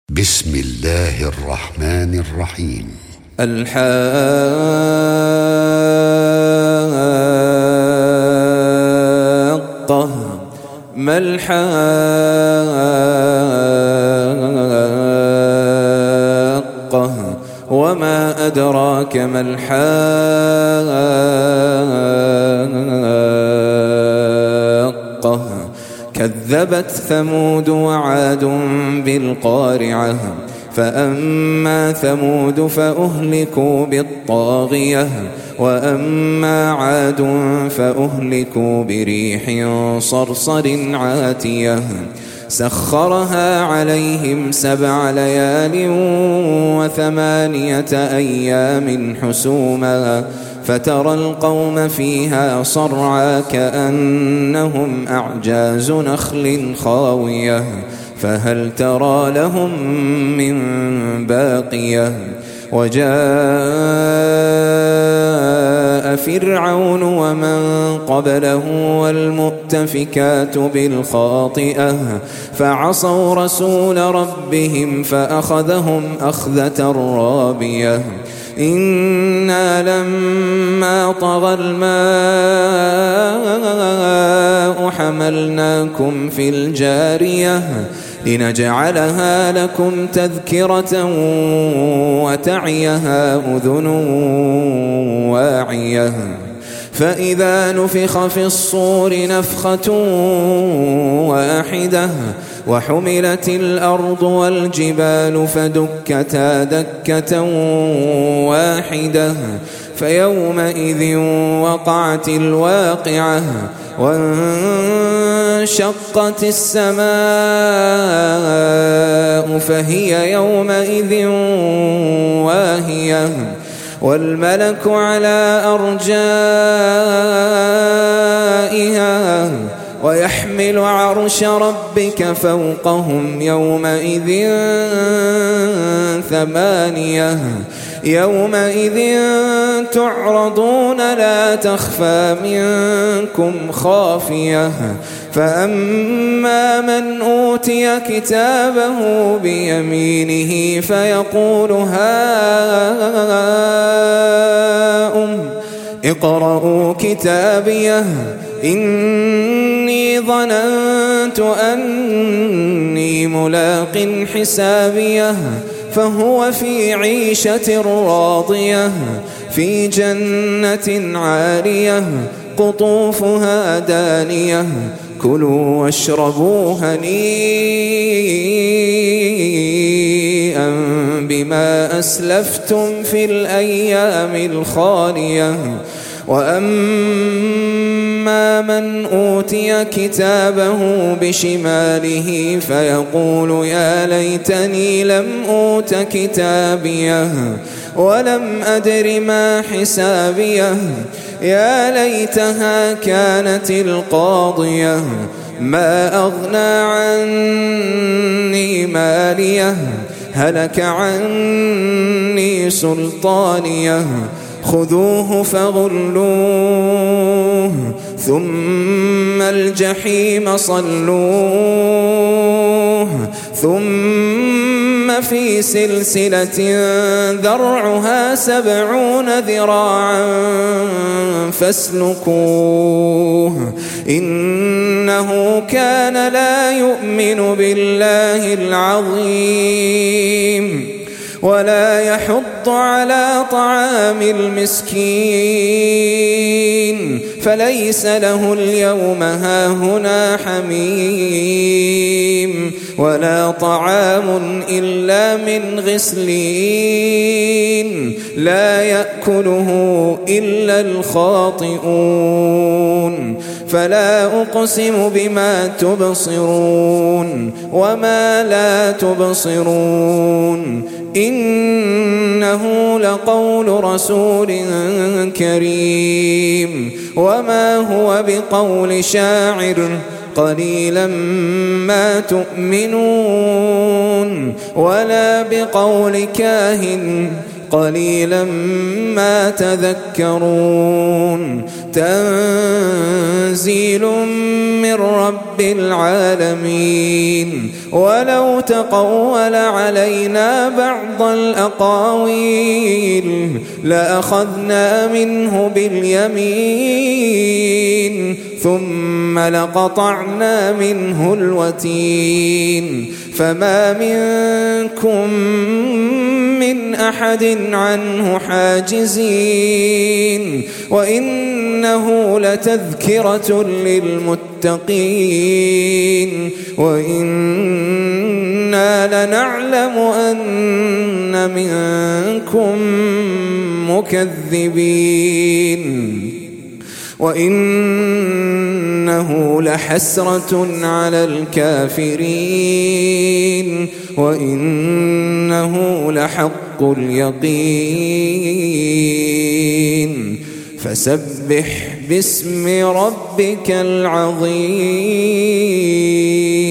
بسم الله الرحمن الرحيم. الحاقة. ما الحاقة وما أدراك ما الحاقة. كذبت ثمود وعاد بالقارعة. فأما ثمود فأهلكوا بالطاغية وأما عاد فأهلكوا بريح صرصر عاتية سخرها عليهم 7 ليال و8 أيام حسوما فترى القوم فيها صرعى كأنهم أعجاز نخل خاوية فهل ترى لهم من باقية. وجاء فرعون ومن قبله والمؤتفكات بالخاطئة فعصوا رسول ربهم فأخذهم أخذة رابية. إنا لما طغى الماء حملناكم في الجارية لنجعلها لكم تذكرة وتعيها أذن واعية. فإذا نفخ في الصور نفخة واحدة وحملت الأرض والجبال فدكتا دكة واحدة فيومئذ وقعت الواقعة وانشقت السماء فهي يومئذ واهية والملك على أرجائها ويحمل عرش ربك فوقهم يومئذ 8 يومئذ تعرضون لا تخفى منكم خافية. فأما من أوتي كتابه بيمينه فيقول هاؤم اقرءوا كتابيه إني ظننت أني ملاق حسابيه فهو في عيشة راضية في جنة عالية قطوفها دانية كلوا واشربوا هنيئا بما أسلفتم في الأيام الخالية. وأما من أوتي كتابه بشماله فيقول يا ليتني لم أوت كتابيه ولم أدر ما حسابيه يا ليتها كانت القاضية ما أغنى عني ماليه هلك عني سلطانيه خذوه فغلوه ثم الجحيم صلوه ثم في سلسلة ذرعها 70 ذراعا فاسلكوه إنه كان لا يؤمن بالله العظيم ولا يحض على طعام المسكين فليس له اليوم هاهنا حميم ولا طعام إلا من غسلين لا يأكله إلا الخاطئون. فلا أقسم بما تبصرون وما لا تبصرون إنه لقول رسول كريم وما هو بقول شاعر قليلا ما تؤمنون ولا بقول كاهن قليلا ما تذكرون. تنزيل من رب العالمين ولو تقول علينا بعض الأقاويل لأخذنا منه باليمين ثم لقطعنا منه الوتين فما منكم من أحد عنه حاجزين وإنه لتذكرة للمتقين وإنا لنعلم أن منكم مكذبين وإنه لحسرة على الكافرين وإنه لحق اليقين فسبح باسم ربك العظيم.